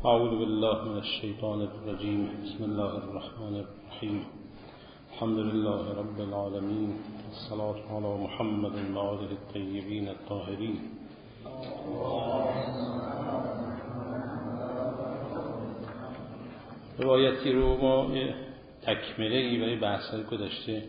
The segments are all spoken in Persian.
اعوذ بالله من الشیطان الرجیم. بسم الله الرحمن الرحیم. الحمد لله رب العالمین. الصلاة علی محمد و آله الطیبین الطاهرین. روایتی رو ما تکمله ای برای بحث‌های گذشته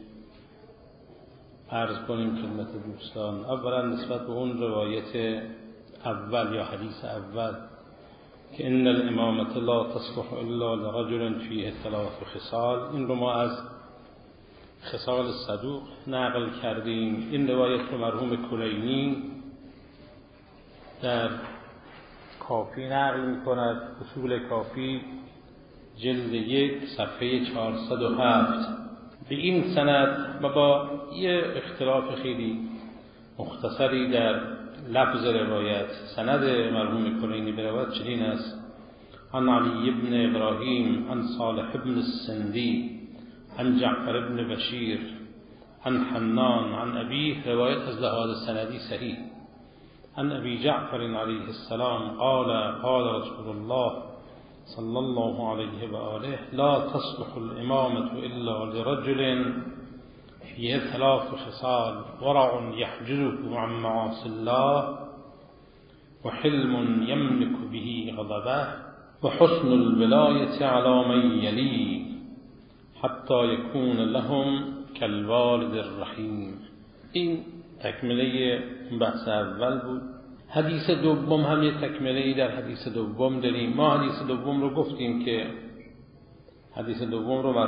عرض کنیم خدمت دوستان. اولا نسبت به اون روایت اول یا حدیث اول که ان الامامة لا تصلح الا لرجل فیه ثلاث خصال، این رو ما از خصال صدوق نقل کردیم. این روایت رو مرحوم کلینی در کافی نقل می کند، اصول کافی جلد 1 صفحه 407 به این سند و با یه اختلاف خیلی مختصری در لفظ روایت. سند مرحوم کلینی به روایت چنین است: عن علی بن ابراهیم عن صالح بن السندی عن جعفر بن بشیر عن حنان عن ابیه. روایت از لحاظ سندی صحیح. عن ابی جعفر علیه السلام قال قال رسول الله صلی الله علیه و آله لا تصلح الامامة الا لرجل فیه ثلاث خصال: ورع یحجزه عن معاصی الله، وحلم یملک به غضبه، وحسن الولایة علی من یلی حتی یکون لهم کالوالد الرحیم. این تکمله بحث اول بود. حدیث دوم هم یه تکمله در حدیث دوم داریم. ما حدیث دوم رو گفتیم که حدیث دوم رو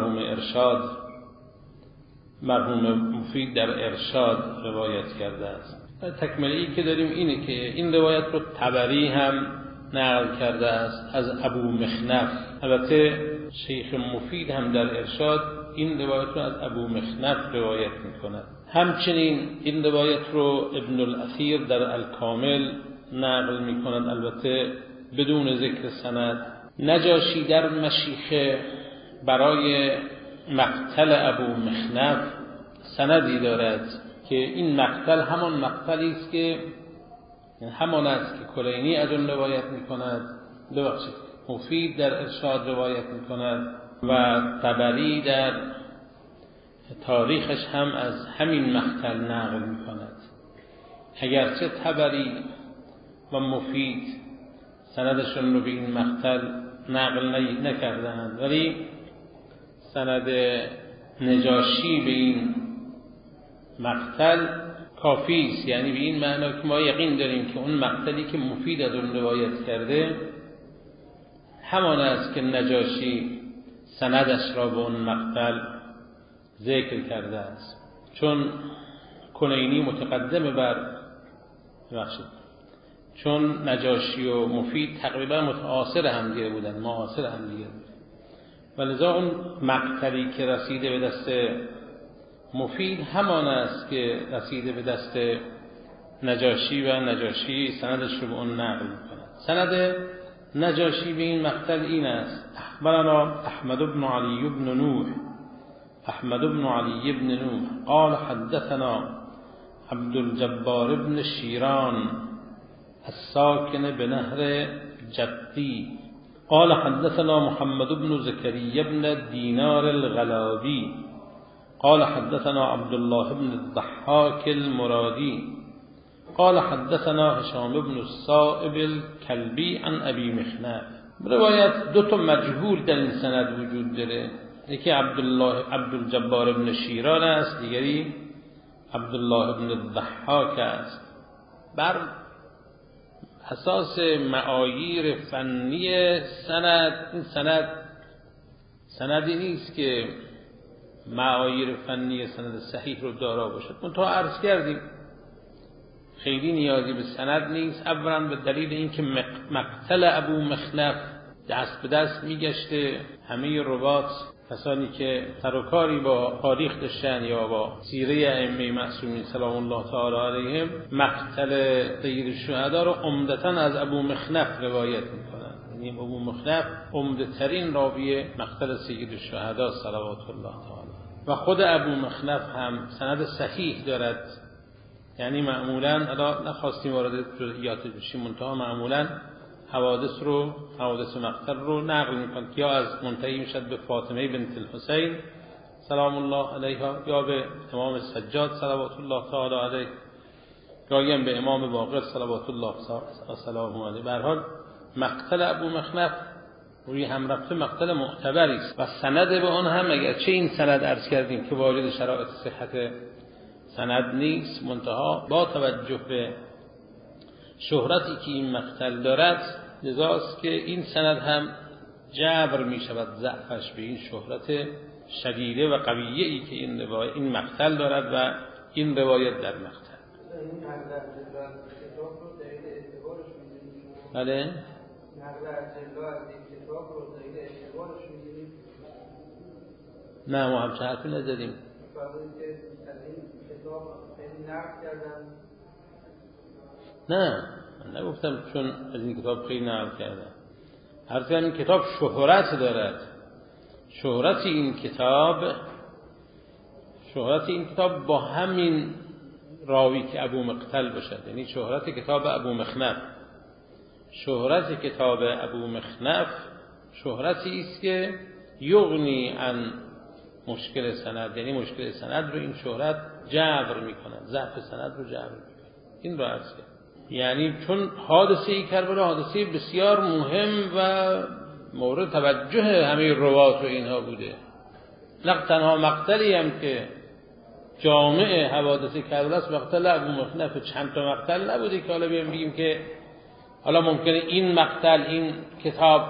مرحوم مفید در ارشاد روایت کرده است. تکمله ای که داریم اینه که این روایت رو طبری هم نقل کرده است از ابو مخنف. البته شیخ مفید هم در ارشاد این روایت رو از ابو مخنف روایت می‌کند. همچنین این روایت رو ابن الاثیر در الکامل نقل می‌کند، البته بدون ذکر سند. نجاشی در مشیخه برای مقتل ابو مخنف سندی دارد که این مقتل همان مقتلی است که کلینی از اون روایت می‌کند، مفید در ارشاد روایت می‌کند و طبری در تاریخش هم از همین مقتل نقل می‌کند. اگرچه طبری و مفید سندشون رو به این مقتل نقل نکردند، ولی سند نجاشی به این مقتل کافی است. یعنی به این معنا که ما یقین داریم که اون مقتلی که مفید از اون روایت کرده همان است که نجاشی سندش را به اون مقتل ذکر کرده است. چون کلینی متقدم چون نجاشی و مفید تقریبا معاصر همدیگه بودن، ولذا اون مقتلی که رسیده به دست مفید همان است که رسیده به دست نجاشی و نجاشی سندش رو به اون نقل می‌کند. سند نجاشی به این مقتل این است: اخبرنا احمد بن علی بن نوح قال حدثنا عبد الجبار بن شیران الساکن بنهر جدی قال حدثنا محمد بن زكريا بن دينار الغلابي قال حدثنا عبد الله بن الضحاك المرادي قال حدثنا هشام بن الصائب الكلبي عن ابي مخنف. روایت دو تا مجهول در این سند وجود داره. یکی عبدالجبار بن شیران است، دیگری عبدالله بن الضحاک است. بر اساس معاییر فنی سندی نیست که معاییر فنی سند صحیح رو دارا باشد. منتها عرض کردیم خیلی نیازی به سند نیست. اولا به دلیل اینکه مقتل ابو مخنف دست به دست میگشته. همه روات کسانی که سر و کاری با تاریخ داشتن یا با سیره ائمه معصومین سلام الله تعالی علیهم مقتل سید الشهدا رو عمدتاً از ابو مخنف روایت میکنن. یعنی ابو مخنف عمده ترین راوی مقتل سید الشهدا صلوات الله تعالی. و خود ابو مخنف هم سند صحیح دارد. یعنی معمولاً نخواستیم وارد جزئیات بشیم، منتها معمولاً حوادث مقتل رو نقل میکنه، یا از منتهی میشد به فاطمه بنت الحسین سلام الله علیها، یا به امام سجاد صلوات الله تعالی علیه، یا به امام باقر صلوات الله سلام علیه. به هر حال مقتل ابو مخنف روی هم رفته مقتل معتبری است و سند به آن هم اگرچه این سند عرض کردیم که وارد شرایط صحت سند نیست، منتها با توجه به شهرتی که این مقتل دارد لذاست که این سند هم جبر می شود ضعفش به این شهرت شدیده و قویه ای که این مقتل دارد و این روایت در مقتل. بله؟ نه ما هم چه حرفی نزدیم. نه من نگفتم چون از این کتاب خیلی نقل کردم. حرفی این کتاب شهرت دارد. شهرت این کتاب با همین راوی که ابو مقتل باشد، یعنی شهرت کتاب ابو مخنف. شهرت کتاب ابو مخنف شهرتی است که یغنی عن مشکل سند، یعنی مشکل سند رو این شهرت جبر می‌کند، ضعف سند رو جبر می‌کند. این رو عرض کردم. یعنی چون حادثه کربلا حادثه بسیار مهم و مورد توجه همه روات و اینها بوده. نه تنها مقتلی هم که جامع حوادث کربلا است مقتل ابو مخنف، چند تا مقتل نبوده که حالا بگیم که حالا ممکنه این مقتل این کتاب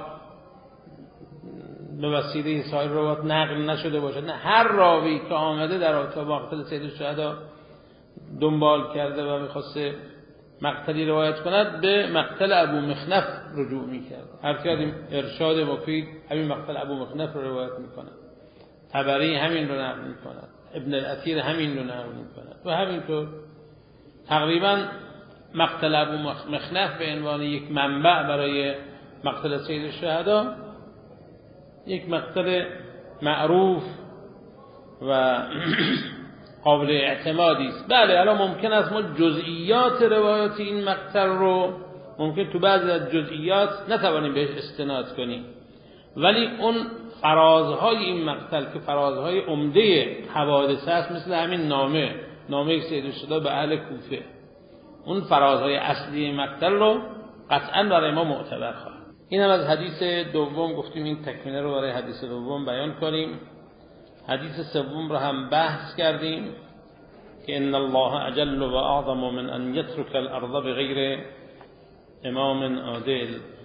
به وسیله این سایر روات نقل نشده باشه. نه، هر راوی که آمده در رابطه با مقتل سید الشهدا دنبال کرده و می‌خواسته مقتلی روایت کند به مقتل ابو مخنف رجوع می‌کرد. هر کردیم ارشاد مفید همین مقتل ابو مخنف رو روایت می‌کند، طبری همین رو نقل می‌کند، ابن الاثیر همین رو نقل می‌کند و همینطور تقریبا مقتل ابو مخنف به عنوان یک منبع برای مقتل سید الشهدا یک مقتل معروف و قابل اعتمادی است. بله الان ممکن است ما جزئیات روایات این مقتل رو ممکن تو بعضی از جزئیات نتوانیم بهش استناد کنیم، ولی اون فرازهای این مقتل که فرازهای عمده حوادث است، مثل همین نامه سید الشهدا به اهل کوفه، اون فرازهای اصلی مقتل رو قطعا برای ما معتبر خواهد. این هم از حدیث دوم گفتیم، این تکمله رو برای حدیث دوم بیان کنیم. حدیث سوم رو هم بحث کردیم که ان الله اجل و اعظم من ان یترک الارض بغیر امام عادل.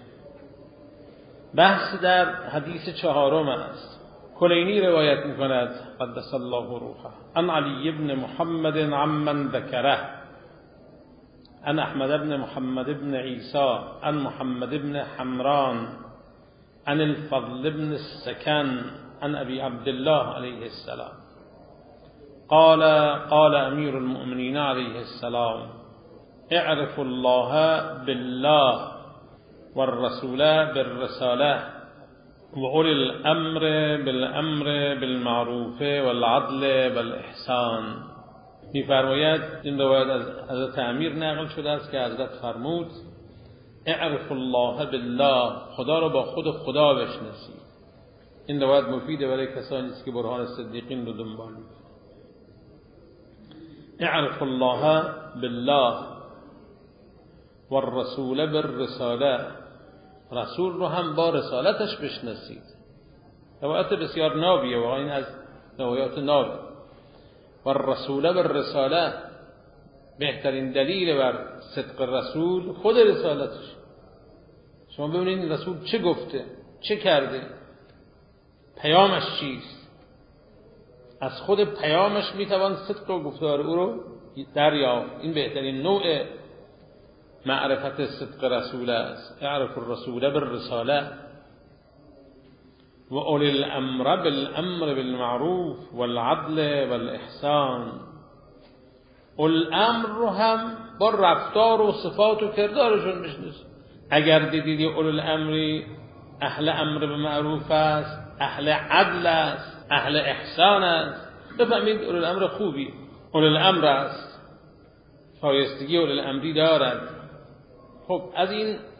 بحث در حدیث چهارم است. کلینی روایت می‌کند قدس الله روحه عن علی بن محمد عمن ذکره عن احمد بن محمد بن عیسی عن محمد بن حمران عن الفضل بن السكن عن ابي عبد الله عليه السلام قال امير المؤمنين عليه السلام اعرفوا الله بالله والرسول بالرساله وأولي الامر بالامر بالمعروف والعدل بالاحسان. می‌فرماید این روایت از حضرت امیر نقل شده است که حضرت فرمود اعرف الله بالله، خدا رو با خود خدا بشناسید. این روایت مفیده برای کسانی است که برهان صدیقین رو دنبال می‌کنند. اعرف الله بالله والرسول بالرساله، رسول رو هم با رسالتش بشناسید. روایت بسیار نابیه، واقعا این از روایات ناب. والرسول بالرساله، بهترین دلیل بر صدق رسول خود رسالتش. شما ببینید رسول چه گفته، چه کرده، پیامش چیست. از خود پیامش میتوان صدق و گفتار او رو دریافت. این بهترین نوع معرفت صدق رسول است. اعرف الرسول بالرساله و اولی الامر بالامر بالمعروف والعدل والاحسان. الامر رو هم با رفتار و صفات و کردارشون بشناسید. اگر دیدید اول الامری اهل امر به معروف است، اهل عدل است، اهل احسان است، بفهمید اول الامر خوبی، اول الامر است، شایستگی اول الامری دارد. خب از این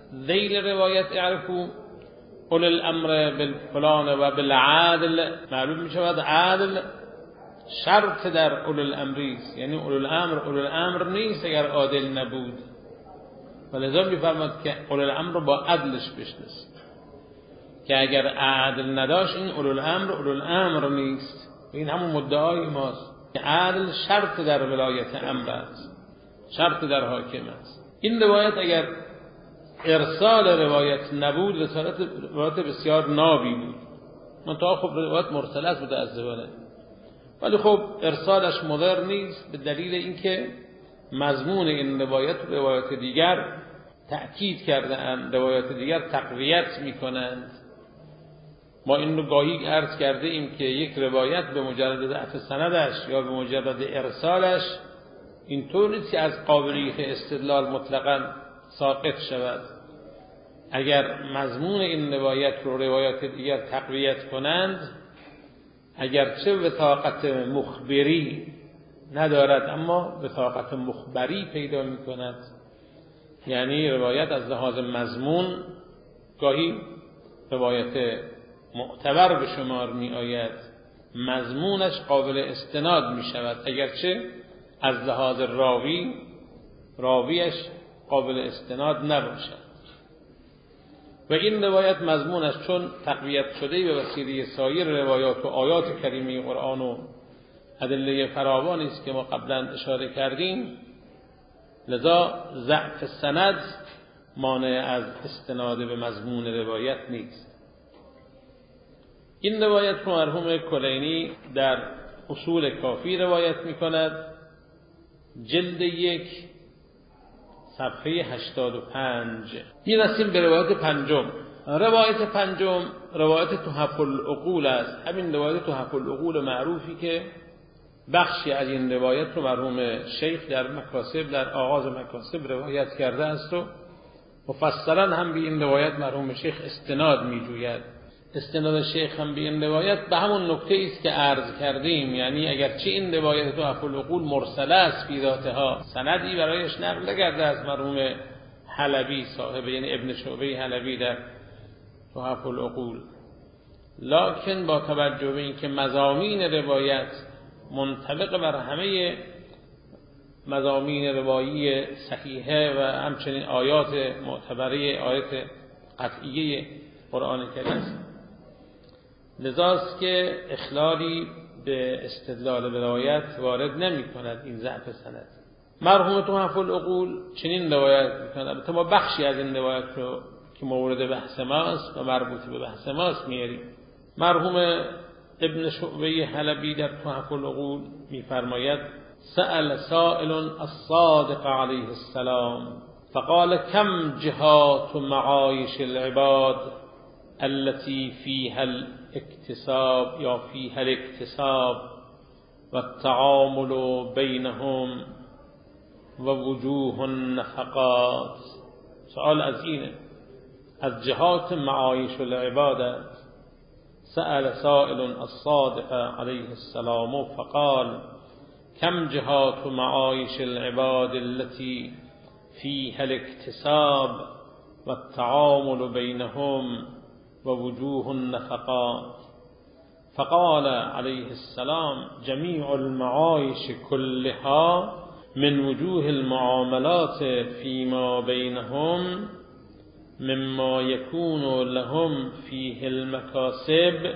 ذیل روایت اعرفو اولو الامر بالفلان و بالعدل معلوم می شود عدل شرط در اولو الامری است، یعنی اولو الامر نیست اگر عادل نبود، ولذا می فرماد که اولو الامر رو با عدلش بشناس، که اگر عدل نداشت این اولو الامر نیست. این همون مدعای ماست که عدل شرط در ولایت امر است، شرط در حاکم است. این روایت اگر ارسال روایت نبود روایت بسیار نابی بود، منتها خب روایت مرسل است متأسفانه، ولی خب ارسالش مضر نیست به دلیل اینکه مضمون این روایت دیگر تأکید کرده اند، روایت دیگر تقویت میکنند. ما این رو گاهی عرض کرده ایم که یک روایت به مجرد ضعف سندش یا به مجرد ارسالش اینطور نیست که از قابلیت استدلال مطلقاً ساقط شود. اگر مضمون این روایت رو روایت دیگر تقویت کنند، اگرچه وثاقت مخبری ندارد اما وثاقت مخبری پیدا می کند، یعنی روایت از لحاظ مضمون گاهی روایت معتبر به شمار می آید، مضمونش قابل استناد می شود، اگرچه از لحاظ راویش قابل استناد نباشد. و این روایت مضمونش چون تقویت شده به وسیله سایر روایات و آیات کریمه قرآن و ادله فراوانی است که ما قبلا اشاره کردیم، لذا ضعف سند مانع از استناد به مضمون روایت نیست. این روایت رو مرحوم کلینی در اصول کافی روایت می کند، جلد 1 صفحه 85. میرسیم به روایت پنجم. روایت پنجم روایت تحف العقول است، همین روایت تحف العقول معروفی که بخشی از این روایت رو مرحوم شیخ در مکاسب، در آغاز مکاسب روایت کرده است و مفصلا هم به این روایت مرحوم شیخ استناد میجوید. استناد شیخ هم به این روایت به همون نکته است که عرض کردیم، یعنی اگرچه این روایت تحف العقول مرسله است فی ذاتها، سندی برایش نقل نکرده از مرحوم حلبی صاحب، یعنی ابن شعبه حلبی در تحف العقول، لکن با توجه به اینکه مضامین روایت منطبق بر همه مضامین روایی صحیحه و همچنین آیات معتبره، آیات قطعیه قرآن کریم است، لذاست که اخلالی به استدلال به روایت وارد نمی کند این ضعف سند. مرحوم تحف العقول چنین روایت می‌کند، البته ما بخشی از این روایت رو که مورد بحث ماست و مربوط به بحث ماست میاریم. مرحوم ابن شعبه حلبی در تحف العقول می‌فرماید: سأل سائل الصادق علیه السلام فقال كم جهات معایش العباد التي فيها الاكتساب یا فيها الاكتساب والتعامل بينهم ووجوه النفقات. سؤال از اینه، از جهات معایش العباد. سأل سائل الصادق علیه السلام فقال كم جهات معایش العباد التي فيها الاكتساب والتعامل بينهم ووجوه النفقات. فقال عليه السلام جميع المعايش كلها من وجوه المعاملات فيما بينهم مما يكون لهم فيه المكاسب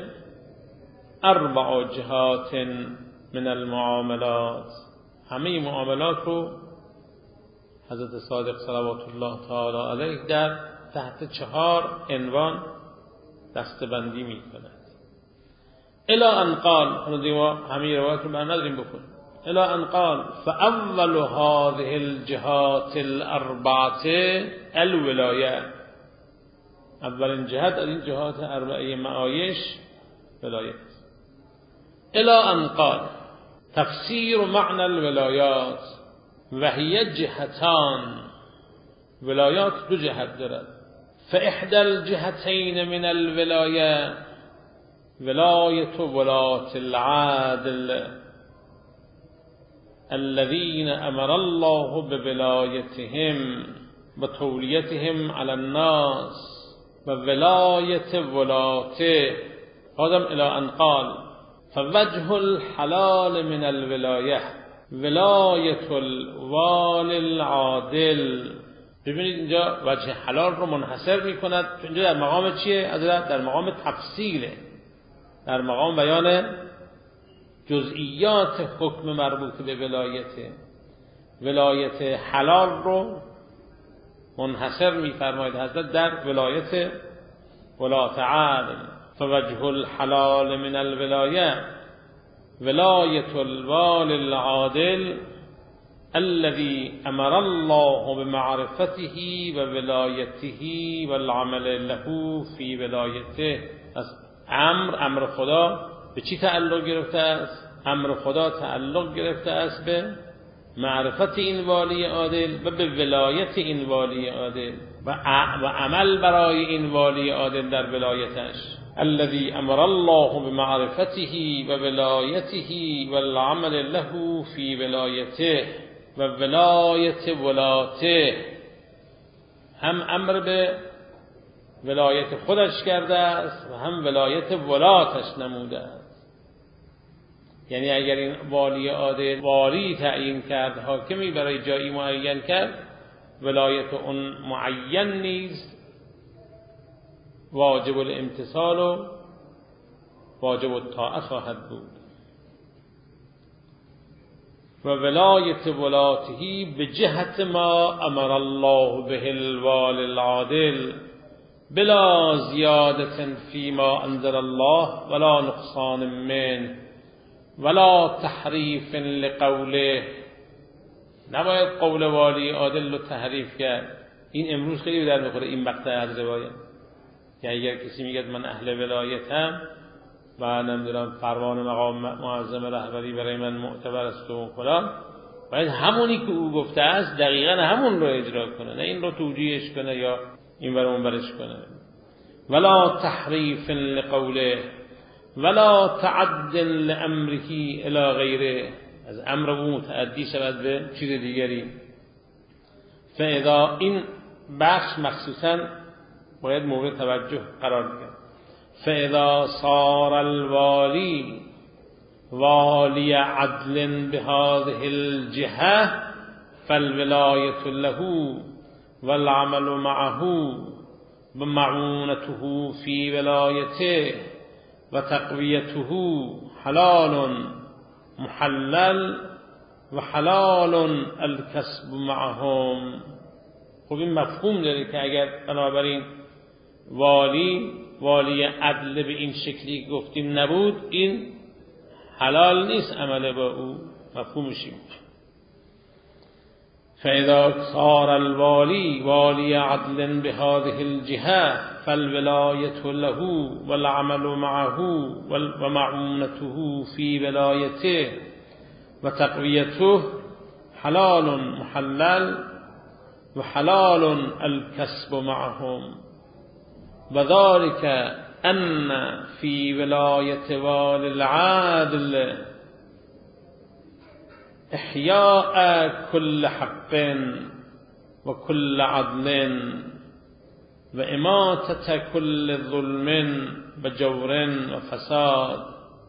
4 جهات من المعاملات. همه معاملات رو حضرت صادق صلوات الله تعالی علیه در تحت 4 عنوان دستبندی می کند. الی ان قال، همه روایت رو برنداریم بکنیم. الی ان قال فاول هذه الجهات الاربعه الولایه. اولین جهت از این جهات 4 معایش ولایت. الی ان قال تفسیر معنی الولایات و هی جهتان. ولایات 2 جهت دارد. فاحدى الجهتين من الولايه ولاية ولاة العادل الذين امر الله بولايتهم و تولیتهم علی الناس و ولایت ولاته. آدم الی ان قال فوجه الحلال من الولایه ولایت الوالی العادل. ببینید اینجا وجه حلال رو منحصر میکند. اینجا در مقام چیه؟ حضرت در مقام تفصیله، در مقام بیان جزئیات حکم مربوط به ولایته. ولایت حلال رو منحصر میفرماید حضرت در ولایت ولایت عادل. فوجه الحلال من الولایه ولایت الوالی العادل الذي امر الله بمعرفته و ولایته والعمل له فی ولایته. از امر خدا به چی تعلق گرفته است؟ امر خدا تعلق گرفته است به معرفت این والی عادل و به ولایت این والی عادل و عمل برای این والی عادل در ولایتش. الذي امر الله بمعرفته و ولایته والعمل له فی ولایته و ولایت ولاته. هم امر به ولایت خودش کرده است و هم ولایت ولاتش نموده است. یعنی اگر این والی عادل والی تعیین کرد، حاکمی برای جایی معین کرد، ولایت اون معین نیست، واجب الامتثال و واجب الطاعه خواهد بود. و ولایت ولاته به جهت ما امر الله به الوالی العادل بلا زیادة فيما انزل الله ولا نقصان منه ولا تحریف لقوله. نباید قول والی عادل رو تحریف کرد. این امروز خیلی در میخوره این مقطع از روایت، که اگر کسی میگه من اهل ولایتم و نمیدونم فرمان مقام معظم رهبری برای من معتبر است و فلان، باید همونی که او گفته است دقیقاً همون رو اجرا کنه، نه این رو توجیهش کنه یا این ور اون برش کنه. ولا تحریف لقوله ولا تعد لامره الی غیره. از امر او متعدی شود به چیز دیگری. فاذا این بخش مخصوصاً باید مورد توجه قرار بگیرد. فاذا صار الوالی والی عدل بهذه الجهه فالولایة له والعمل معه بمعونته في ولایته و تقویته حلال محلل و حلال الکسب معهم. خب این مفهوم داره که اگر بنابراین والی عدل به این شکلی گفتیم نبود، این حلال نیست عمل با او. مفهومش این بود. فاذا صار الوالی والی عدل بهذه الجهه فالولایة له والعمل معه ومعونته في ولایته و تقویته حلال محلل و حلال الکسب معهم. و ذلك ان في ولایة والی العادل احیاء کل حق و کل عدل و اماتة کل ظلم و جور و فساد.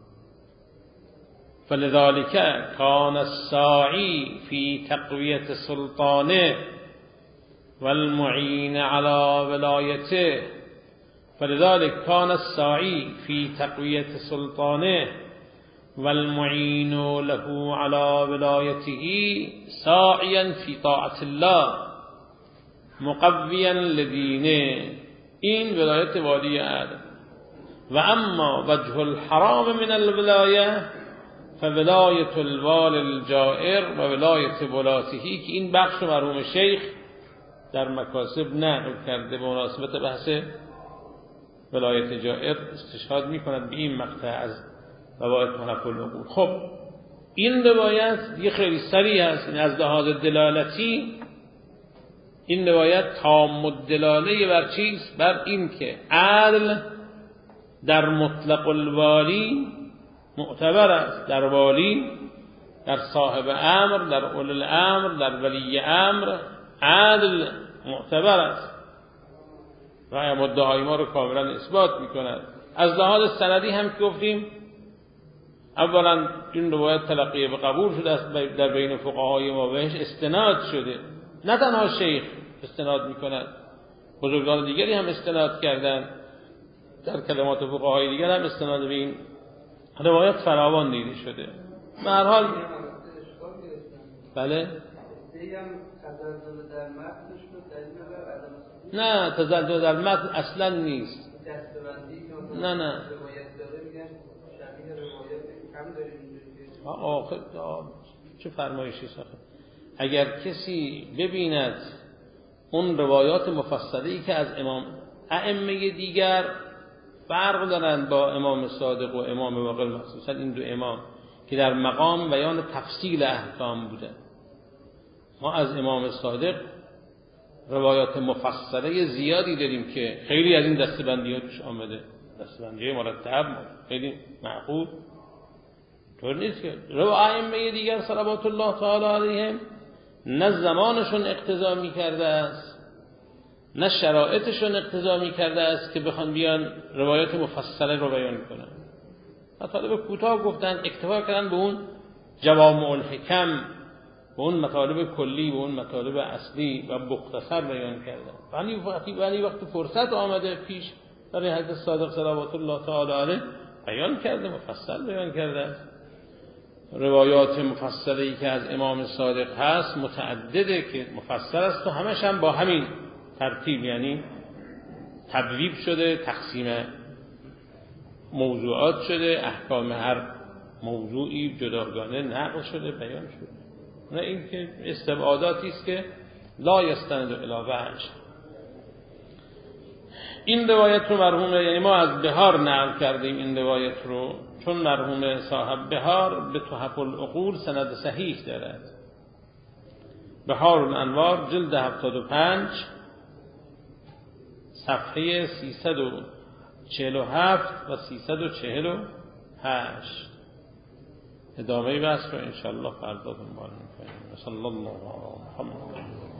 فلذلك كان الساعي في تقوية سلطانه والمعين على ولايته. فلذلك كان الساعي في تقوية سلطانه والمعين له على ولايته ساعيا في طاعة الله مقویا لدینه. این ولایت والی عدل. و اما وجه الحرام من الولایه فولایت الوالی الجائر و ولایت ولاته، که این بخش مرحوم شیخ در مکاسب نقل کرده به مناسبت بحث ولایت جائر استشهاد میکند به این مقطع از روایت محف العقول. خب این روایت یه خیلی سریع است. این از لحاظ دلالتی این روایت تام الدلاله بر چیست؟ بر این که عدل در مطلق الوالی معتبر است، در والی، در صاحب امر، در اول الامر، در ولی امر عدل معتبر است و مدعای ما رو کاملا اثبات میکند. از لحاظ سندی هم که گفتیم اولا این روایت تلقی به قبول شده است در بین فقهای ما، بهش استناد شده. نه تنها شیخ استناد میکند، بزرگان دیگری هم استناد کردند، در کلمات فقهای دیگر هم استناد به این روایت فراوان دیده شده. به هر حال بله نه تزلزل در متن اصلا نیست. نه آخه چه فرمایشی ساخت. اگر کسی ببیند اون روایات مفصلی که از امام ائمه دیگر فرق دارند با امام صادق و امام باقر، مخصوصا این دو امام که در مقام بیان تفصیل احکام بودند، ما از امام صادق روایات مفصله زیادی داریم که خیلی از این دسته‌بندی‌ها توش آمده، دسته‌بندی مرتب خیلی معقول. طور نیست که ائمه دیگر صلوات الله تعالی علیهم نه زمانشون اقتضا می‌کرده است نه شرایطشون اقتضا می‌کرده است که بخوان بیان روایات مفصله رو بیان کنن. مطالب کوتاه گفتن، اکتفا کردن به اون جوامع الحکم، به اون مطالب کلی، به اون مطالب اصلی و مختصر بیان کردن. ولی وقتی فرصت آمده پیش برای حضرت صادق صلوات الله تعالی علیه بیان کرده، مفصل بیان کرده. روایات مفصلی که از امام صادق هست متعدده که مفصل است و همش هم با همین ترتیب، یعنی تبویب شده، تقسیم موضوعات شده، احکام هر موضوعی جداگانه نقل شده، بیان شده. نه این که استبعاداتی است که لا یستند الی وجه. این روایت رو مرحوم، یعنی ما از بهار نقل کردیم این روایت رو، چون مرحوم صاحب بهار به تحف العقول سند صحیح دارد. بهار الانوار جلد 75 صفحه 347 و 348. ادامه بحث رو انشاءالله فردا دنبال می‌کنیم. صلی الله علیه و محمد.